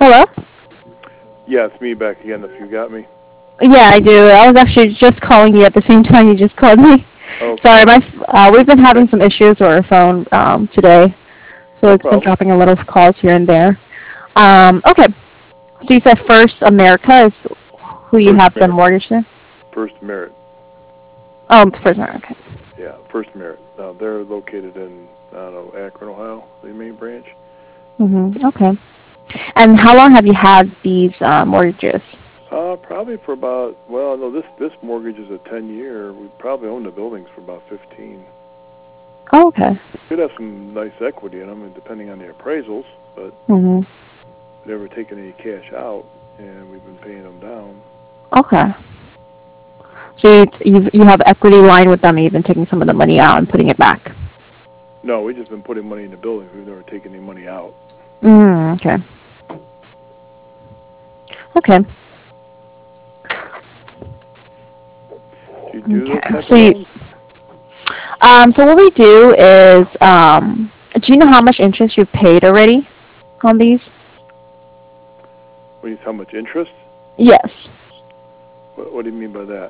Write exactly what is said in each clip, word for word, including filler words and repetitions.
Hello? Yeah, it's me back again, if you got me. Yeah, I do. I was actually just calling you at the same time you just called me. Sorry, Okay. my uh, we've been Okay. having some issues with our phone um, today, so No it's been problem. dropping a little calls here and there. Um, okay, so you said First America is who you First have the Merit. mortgage to? First Merit. Oh, First America. Yeah, First Merit. Uh, they're located in, I don't know, Akron, Ohio, the main branch. Mm-hmm. Okay. And how long have you had these uh, mortgages? Uh, probably for about, well, no, this, this mortgage is a ten-year. We probably owned the buildings for about fifteen. Oh, okay. We could have some nice equity in them, depending on the appraisals, but Mm-hmm. we've never taken any cash out, and we've been paying them down. Okay. So you you you have equity line with them. You've been taking some of the money out and putting it back. No, we've just been putting money in the buildings. We've never taken any money out. Mm, okay. Okay. Do you do those Okay. type So of you, loans? um, so what we do is, um, do you know how much interest you've paid already on these? When you say how much interest? Yes. What, what do you mean by that?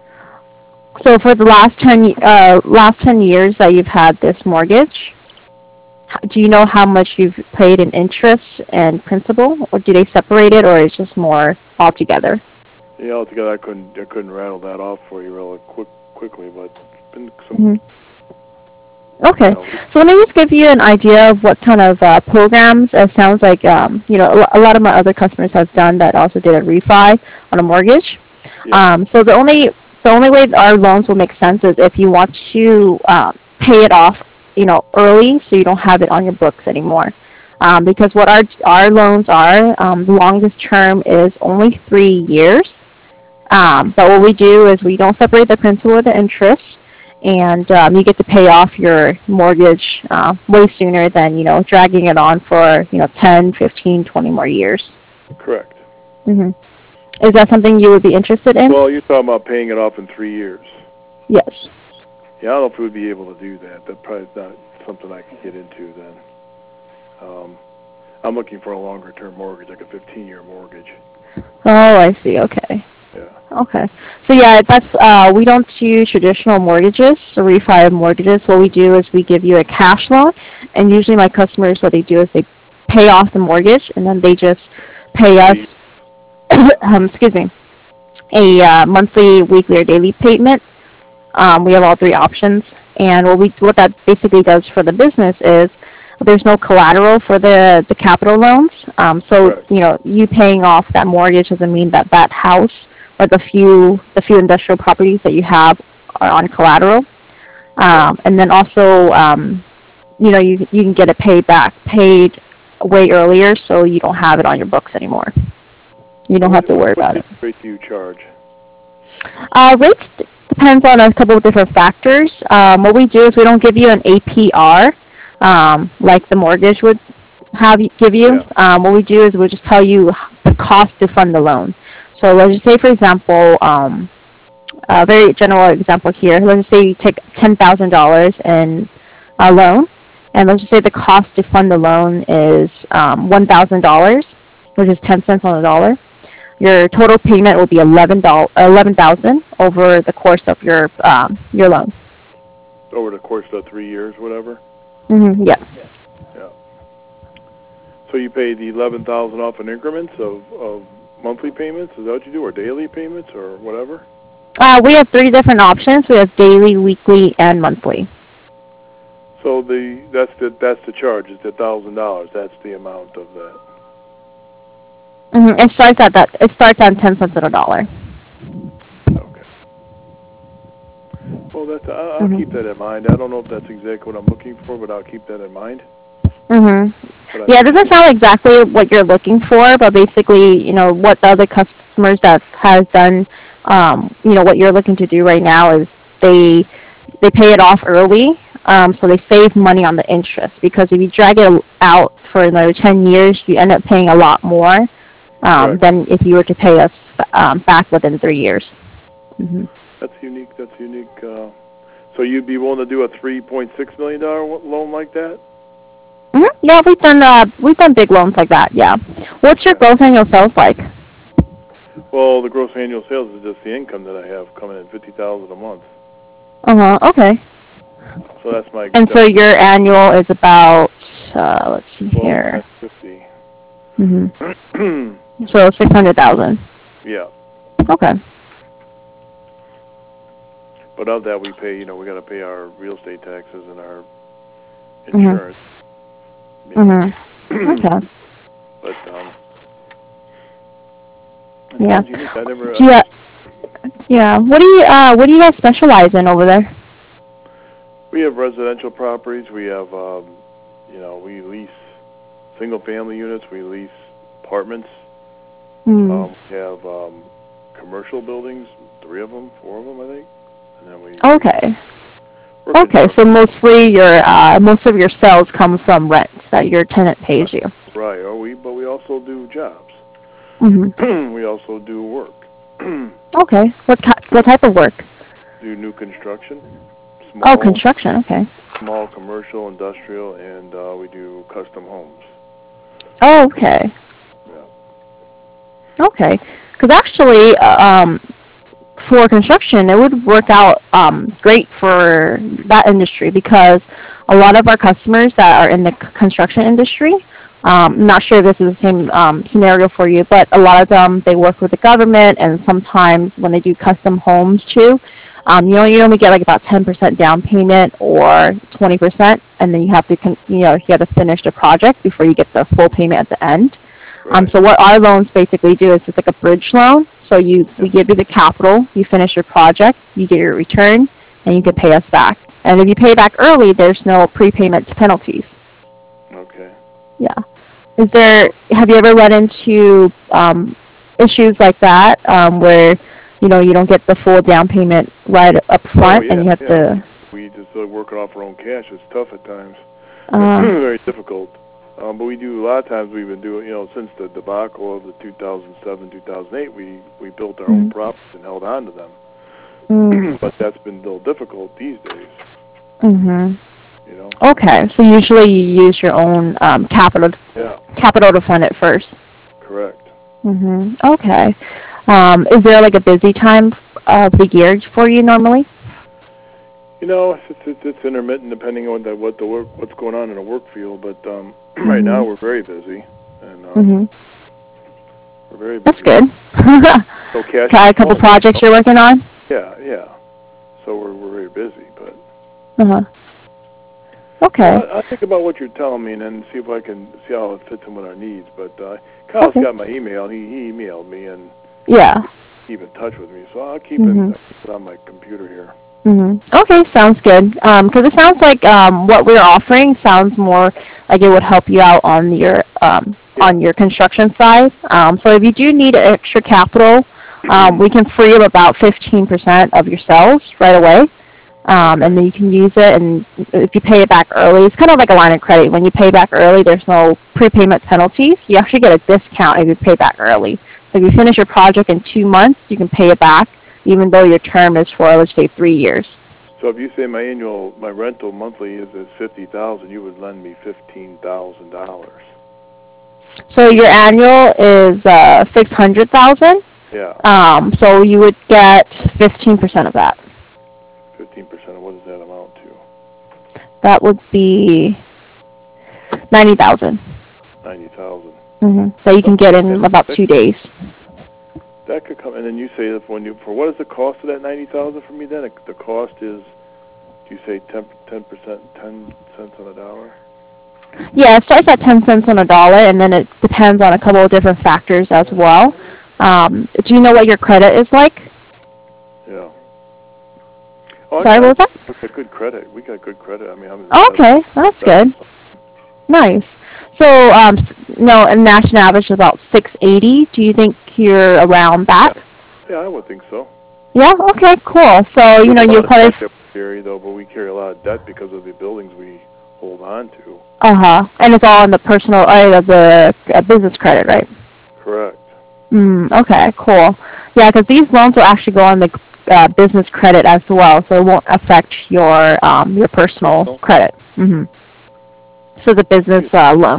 So for the last ten, y- uh, last ten years that you've had this mortgage, h- do you know how much you've paid in interest and principal, or do they separate it, or is just more altogether? Yeah, altogether, I couldn't I couldn't rattle that off for you real quick quickly, but it's been some, Hmm. Okay, you know, so let me just give you an idea of what kind of uh, programs. It sounds like um, you know a, lo- a lot of my other customers have done that. Also did a refi on a mortgage. yeah, Um, so the only the only way our loans will make sense is if you want to uh, pay it off, you know, early, so you don't have it on your books anymore. Um, because what our our loans are, um, the longest term is only three years. Um, but what we do is we don't separate the principal or the interest, and um, you get to pay off your mortgage uh, way sooner than you know dragging it on for you know ten, fifteen, twenty more years. correct. Hmm. Is that something you would be interested in? Well, you're talking about paying it off in three years. Yes. Yeah, I don't know if we would be able to do that. That probably not something I could get into then. Um, I'm looking for a longer term mortgage, like a fifteen year mortgage. Oh, I see. Okay. Yeah. Okay. So yeah, that's uh, we don't do traditional mortgages or refi mortgages. What we do is we give you a cash loan, and usually my customers, what they do is they pay off the mortgage, and then they just pay Pay. us, um, excuse me, a uh, monthly, weekly, or daily payment. Um, we have all three options, and what we what that basically does for the business is there's no collateral for the the capital loans. Um, so Correct. you know, you paying off that mortgage doesn't mean that that house or the few the few industrial properties that you have are on collateral. Right. Um, and then also, um, you know, you you can get it paid back, paid way earlier, so you don't have it on your books anymore. You So don't what have to what worry what about it. interest rate do you charge? Uh, rates d- depends on a couple of different factors. Um, what we do is we don't give you an A P R um, like the mortgage would have you, give you. Yeah. Um, what we do is we just tell you the cost to fund the loan. So let's just say, for example, um, a very general example here. Let's just say you take ten thousand dollars in a loan, and let's just say the cost to fund the loan is um, one thousand dollars, which is ten cents on the dollar. Your total payment will be eleven dollars, eleven thousand over the course of your um, your loan. Over the course of three years, whatever. Hmm. Yes. Yeah. So you pay the eleven thousand off in increments of, of monthly payments. Is that what you do, or daily payments, or whatever? Uh, we have three different options. We have daily, weekly, and monthly. So the that's the that's the charge. It's a thousand dollars. That's the amount of that. Hmm. It starts at that. It starts at ten cents on a dollar. Okay. Well, that's I- I'll keep Hmm. that in mind. I don't know if that's exactly what I'm looking for, but I'll keep that in mind. Hmm. But I Yeah, it think doesn't sound exactly what you're looking for, but basically, you know, what the other customers that has done, um, you know, what you're looking to do right now is they they pay it off early, um, so they save money on the interest. Because if you drag it out for another ten years, you end up paying a lot more um, right. than if you were to pay us um, back within three years. Hmm. That's unique. That's unique. Uh, so you'd be willing to do a three point six million dollar loan like that? Mhm. Yeah, we've done uh, we've done big loans like that. Yeah. What's your gross annual sales like? Well, the gross annual sales is just the income that I have coming in, fifty thousand a month. Uh huh. Okay. So that's my. And so your annual is about uh, let's see Twelve here. times fifty. Mhm. So six hundred thousand. Yeah. Okay. But of that, we pay. You know, we got to pay our real estate taxes and our Mhm. insurance. You know. Mhm. Okay. But um. It Yeah. sounds unique. I never. Uh, Yeah. Yeah. What do you uh What do you guys specialize in over there? we have residential properties. We have, um, you know, we lease single-family units. We lease apartments. Mm. Um, we have um, commercial buildings, three of them, four of them, I think. And then we. Okay. Work Okay. So mostly your uh most of your sales come from rent that your tenant pays you. Right. Or we, but we also do jobs. Mhm. We also do work. Okay. What ki- what type of work? Do new construction. Small, Oh, construction. Okay. small commercial, industrial, and uh, we do custom homes. Oh, okay. Yeah. Okay. Because actually, uh, um, for construction, it would work out um, great for that industry because a lot of our customers that are in the c- construction industry, um, I'm not sure if this is the same um, scenario for you, but a lot of them, they work with the government, and sometimes when they do custom homes too, um, you know, you only get like about ten percent down payment or twenty percent, and then you have to, con- you know, you have to finish the project before you get the full payment at the end. Right. Um, so what our loans basically do is it's like a bridge loan. So you we give you the capital, you finish your project, you get your return, and you can pay us back. And if you pay back early, there's no prepayment penalties. Okay. Yeah. Is there? Have you ever run into um, issues like that um, where you know you don't get the full down payment right up front, Oh yeah, and you have yeah. to? We just uh, working off our own cash. It's tough at times. Uh, Very difficult. Um, but we do a lot of times. We've been doing, you know, since the debacle of the two thousand seven, two thousand eight. We we built our own mm, properties and held on to them. mm, But that's been a little difficult these days. mhm. You know. Okay. So usually you use your own um, capital Yeah. capital to fund it first. Correct. Mhm. Okay. Um, is there like a busy time of the year for you normally? You know, it's it's, it's intermittent depending on the, what the work, what's going on in the work field. But um, right now Mhm. we're very busy, and um, Mhm. we're very That's busy. good. So cash. Got a couple flowing. projects you're working on? Yeah, yeah. So we're we're very busy, but. Uh huh. Okay. Well, I, I think about what you're telling me and then see if I can see how it fits in with our needs. But uh, Kyle's Okay. got my email. He, he emailed me and Yeah. keep in touch with me. So I'll keep Mhm. it, it on my computer here. Mhm. Okay, sounds good. Because it sounds like um, what we're offering sounds more like it would help you out on your um, Yeah. on your construction side. Um, so if you do need extra capital, um, we can free up about fifteen percent of your sales right away. Um, Okay. and then you can use it, and if you pay it back early, it's kind of like a line of credit. When you pay back early, there's no prepayment penalties. You actually get a discount if you pay back early. So if you finish your project in two months, you can pay it back, even though your term is for, let's say, three years. So if you say my annual, my rental monthly is is fifty thousand, you would lend me fifteen thousand dollars. So your annual is uh, six hundred thousand. Yeah. Um, so you would get fifteen percent of that. Fifteen percent. What does that amount to? That would be ninety thousand. Ninety thousand. Mm-hmm. That you can get in about two days. That could come, and then you say that when you for what is the cost of that ninety thousand for me? Then the cost is, do you say ten ten percent, ten cents on a dollar? Yeah, it starts at ten cents on a dollar, and then it depends on a couple of different factors as well. Um, do you know what your credit is like? Yeah. Oh, Sorry, I, what was that? We got good credit. We got good credit. I mean, I'm. Oh, okay, that's good. Nice. So, um, no, and national average is about six eighty. Do you think you're around that? Yeah, I would think so. Yeah. Okay. Cool. So, you know, you'll probably. Carry though, but we carry a lot of debt because of the buildings we hold on to. Uh huh. And it's all in the personal, uh, the uh, business credit, right? Correct. Mm, okay, cool. Yeah, because these loans will actually go on the uh, business credit as well, so it won't affect your um, your personal credit. Mm-hmm. So the business uh, loan.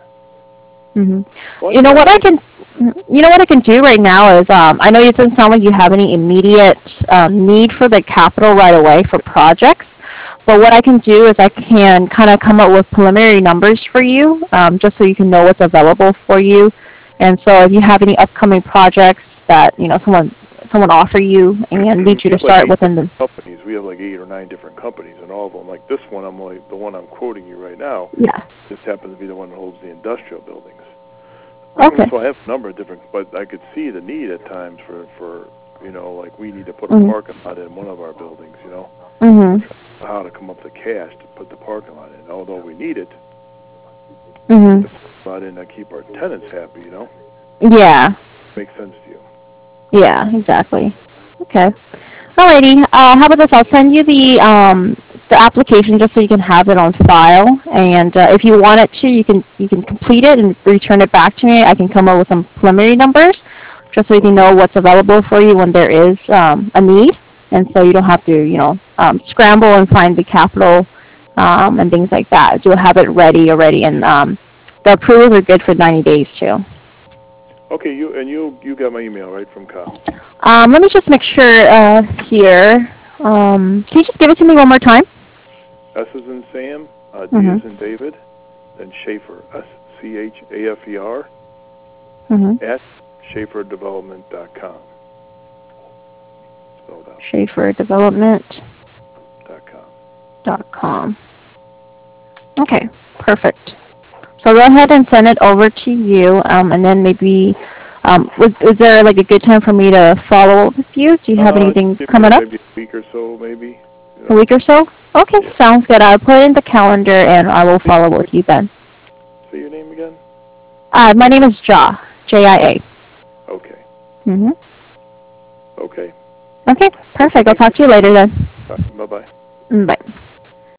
hmm Well, You know yeah, what I I, can, you know what I can do right now is, um, I know it doesn't sound like you have any immediate um, need for the capital right away for projects, but what I can do is I can kind of come up with preliminary numbers for you, um, just so you can know what's available for you. And so if you have any upcoming projects that you know someone someone offer you and we need you to have like start eight within the, different companies. We have like eight or nine different companies, and all of them, like this one, I'm only the one I'm quoting you right now. yeah, Just happens to be the one that holds the industrial buildings. okay, So I have a number of different, but I could see the need at times for, for you know, like we need to put a mhm, parking lot in one of our buildings, you know. We're mhm, trying to know how to come up with the cash to put the parking lot in. Although we need it, we need mhm, to put the lot in to keep our tenants happy, you know. yeah, Makes sense to you. yeah, exactly. Okay. Alrighty. Uh, how about this? I'll send you the um, the application just so you can have it on file. And uh, if you want it to, you can you can complete it and return it back to me. I can come up with some preliminary numbers, just so you can Okay. know what's available for you when there is um, a need, and so you don't have to you know um, scramble and find the capital um, and things like that. You'll have it ready already, and um, the approvals are good for ninety days too. Okay, you and you you got my email right from Kyle. Um, let me just make sure uh, here. Um, can you just give it to me one more time? S is in Sam, uh, D Mm-hmm. is in David, then Schaefer, S C H A F E R, Mm-hmm. at schaefer development dot com. Spelled out. Schaefer Development Dot com. dot com. Okay, perfect. So go ahead and send it over to you, um, and then maybe, um, was, is there like a good time for me to follow up with you? Do you have Uh, anything give me coming up? maybe a week or so, maybe. You A know. week or so? Okay, Yeah. sounds good. I'll put it in the calendar and I will follow up with you then. Say your name again. Uh, my name is Ja, J I A. Okay. Mm-hmm. Okay. Okay, Okay. perfect. I'll Thank you. talk to you later then. Bye bye. Mm, bye.